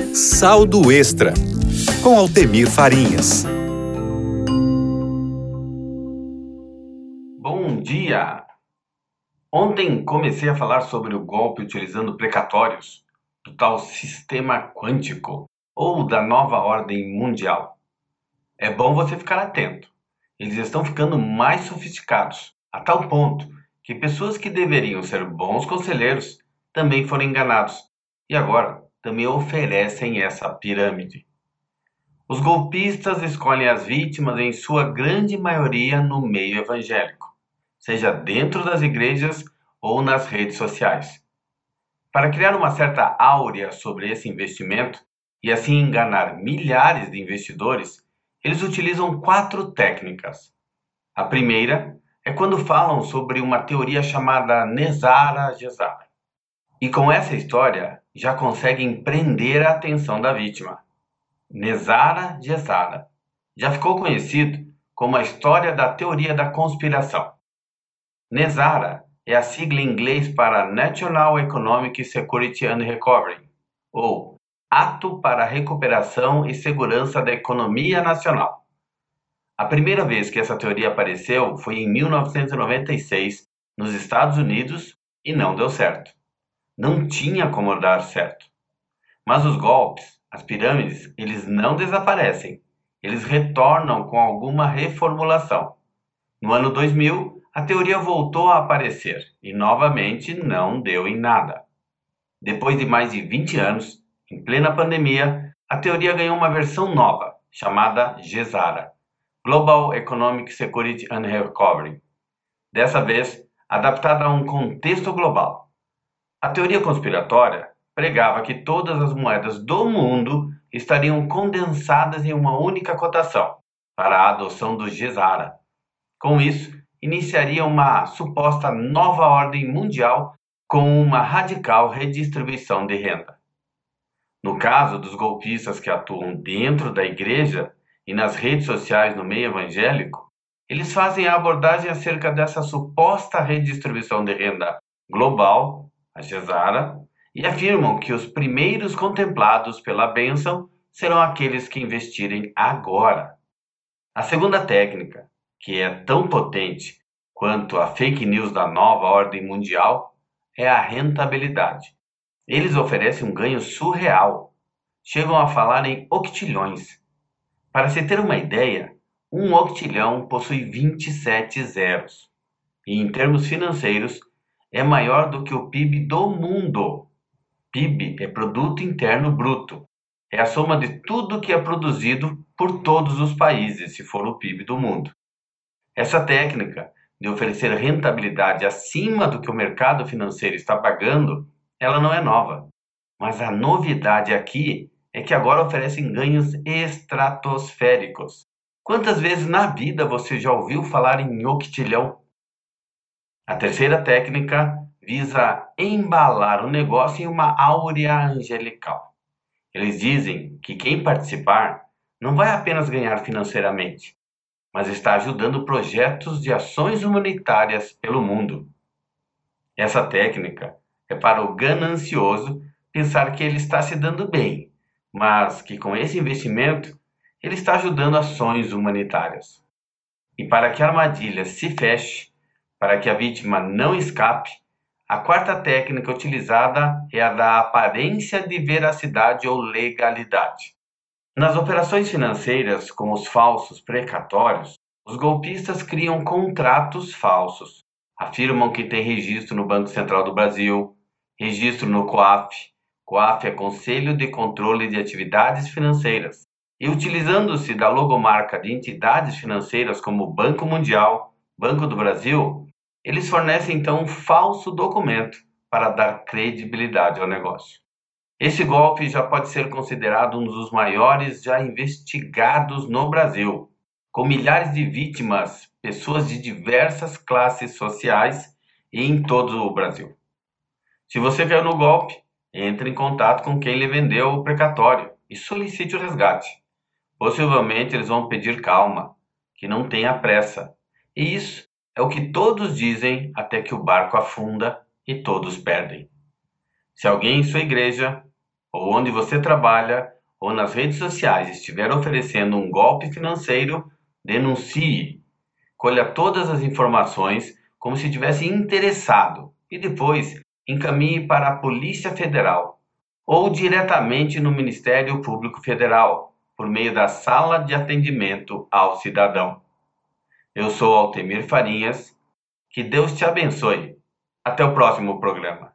Saldo Extra, com Altemir Farinhas. Bom dia! Ontem comecei a falar sobre o golpe utilizando precatórios, do tal sistema quântico, ou da nova ordem mundial. É bom você ficar atento. Eles estão ficando mais sofisticados, a tal ponto que pessoas que deveriam ser bons conselheiros também foram enganados e agora também oferecem essa pirâmide. Os golpistas escolhem as vítimas, em sua grande maioria, no meio evangélico, seja dentro das igrejas ou nas redes sociais. Para criar uma certa áurea sobre esse investimento e assim enganar milhares de investidores, eles utilizam 4 técnicas. A primeira é quando falam sobre uma teoria chamada Nezara-Gezara. E com essa história já conseguem prender a atenção da vítima. Nezara-Gezara já ficou conhecido como a história da teoria da conspiração. Nezara é a sigla em inglês para National Economic Security and Recovery, ou Ato para a Recuperação e Segurança da Economia Nacional. A primeira vez que essa teoria apareceu foi em 1996, nos Estados Unidos, e não deu certo. Não tinha como dar certo. Mas os golpes, as pirâmides, eles não desaparecem. Eles retornam com alguma reformulação. No ano 2000, a teoria voltou a aparecer e novamente não deu em nada. Depois de mais de 20 anos, em plena pandemia, a teoria ganhou uma versão nova, chamada Gezara, Global Economic Security and Recovery. Dessa vez, adaptada a um contexto global. A teoria conspiratória pregava que todas as moedas do mundo estariam condensadas em uma única cotação, para a adoção do Gezara. Com isso, iniciaria uma suposta nova ordem mundial com uma radical redistribuição de renda. No caso dos golpistas que atuam dentro da igreja e nas redes sociais no meio evangélico, eles fazem a abordagem acerca dessa suposta redistribuição de renda global, a Gezara, e afirmam que os primeiros contemplados pela bênção serão aqueles que investirem agora. A segunda técnica, que é tão potente quanto a fake news da nova ordem mundial, é a rentabilidade. Eles oferecem um ganho surreal. Chegam a falar em octilhões. Para se ter uma ideia, um octilhão possui 27 zeros. E em termos financeiros, é maior do que o PIB do mundo. PIB é Produto Interno Bruto. É a soma de tudo que é produzido por todos os países, se for o PIB do mundo. Essa técnica de oferecer rentabilidade acima do que o mercado financeiro está pagando, ela não é nova. Mas a novidade aqui é que agora oferecem ganhos estratosféricos. Quantas vezes na vida você já ouviu falar em octilhão? A terceira técnica visa embalar o negócio em uma áurea angelical. Eles dizem que quem participar não vai apenas ganhar financeiramente, mas está ajudando projetos de ações humanitárias pelo mundo. Essa técnica é para o ganancioso pensar que ele está se dando bem, mas que com esse investimento ele está ajudando ações humanitárias. E para que a armadilha se feche, para que a vítima não escape, a quarta técnica utilizada é a da aparência de veracidade ou legalidade. Nas operações financeiras, como os falsos precatórios, os golpistas criam contratos falsos. Afirmam que tem registro no Banco Central do Brasil, registro no COAF. COAF é Conselho de Controle de Atividades Financeiras. E utilizando-se da logomarca de entidades financeiras como o Banco Mundial, Banco do Brasil, eles fornecem então um falso documento para dar credibilidade ao negócio. Esse golpe já pode ser considerado um dos maiores já investigados no Brasil, com milhares de vítimas, pessoas de diversas classes sociais e em todo o Brasil. Se você caiu no golpe, entre em contato com quem lhe vendeu o precatório e solicite o resgate. Possivelmente eles vão pedir calma, que não tenha pressa. E isso é o que todos dizem até que o barco afunda e todos perdem. Se alguém em sua igreja ou onde você trabalha, ou nas redes sociais estiver oferecendo um golpe financeiro, denuncie. Colha todas as informações como se tivesse interessado e depois encaminhe para a Polícia Federal ou diretamente no Ministério Público Federal, por meio da Sala de Atendimento ao Cidadão. Eu sou Altemir Farinhas. Que Deus te abençoe. Até o próximo programa.